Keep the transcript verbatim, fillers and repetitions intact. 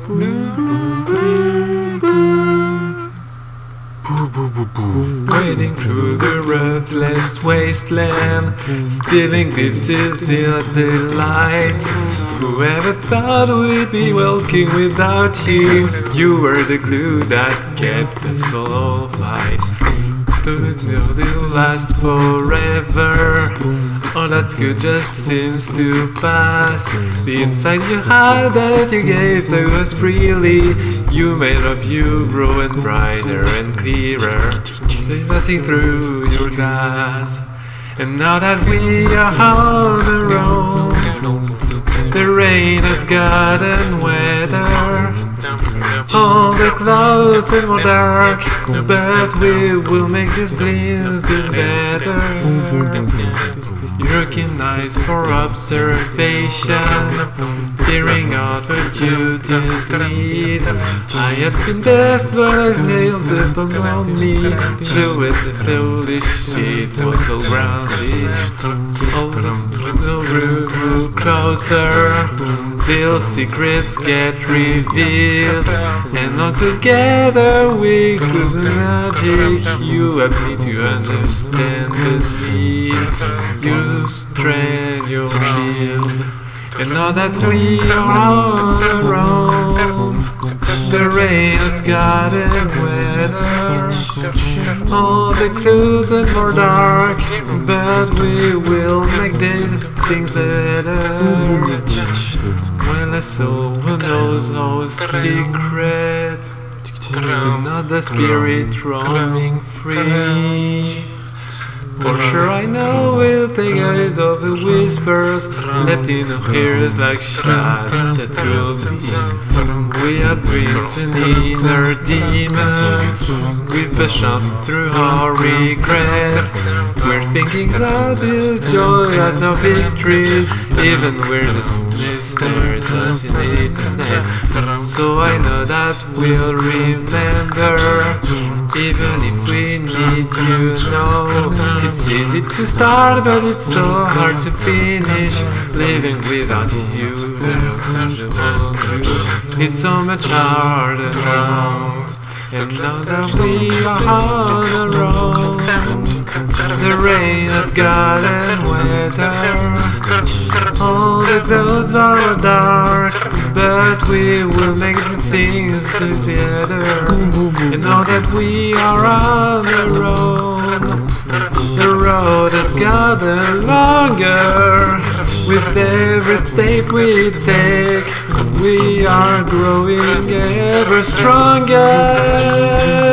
Wading through the ruthless wasteland, stealing glimpses of the light. Whoever thought we'd be walking without you? You were the glue that kept us all alive. It'll last forever. All that's good just seems to pass. The insight you had that you gave to us freely, you made of you growing brighter and clearer, passing through your glass. And now that we are on the road, the rain has gotten wetter. All the clouds are more dark, but we will make this glimpse better. Your keen eyes for observation, peering out where duties lead. I had been best, but I failed upon me. So with the foolish shit was all grounded. All the room move closer, till secrets get revealed. And all together we could magic. You have me to understand the need. You strengthen your shield. And now that we are on our own, the rain has gotten wetter. All the clouds are more dark, but we will make these things better. When a soul who knows no secret, not the spirit roaming free. For sure I know we'll take out of the whispers left in our ears like shadows that will be. We have dreams and inner demons, we push on through our regret. We're thinking that we'll joy at our victories, even where the stares us in the internet. So I know that we'll remember, even if we need you know. It's easy to start, but it's so hard to finish. Living without you, it's so much harder now. And now that we are on the road, the rain has gotten wetter. All the clouds are dark, but we will make the things better. And now that we are on the road, the road has gotten longer. With every step we take, we are growing ever stronger.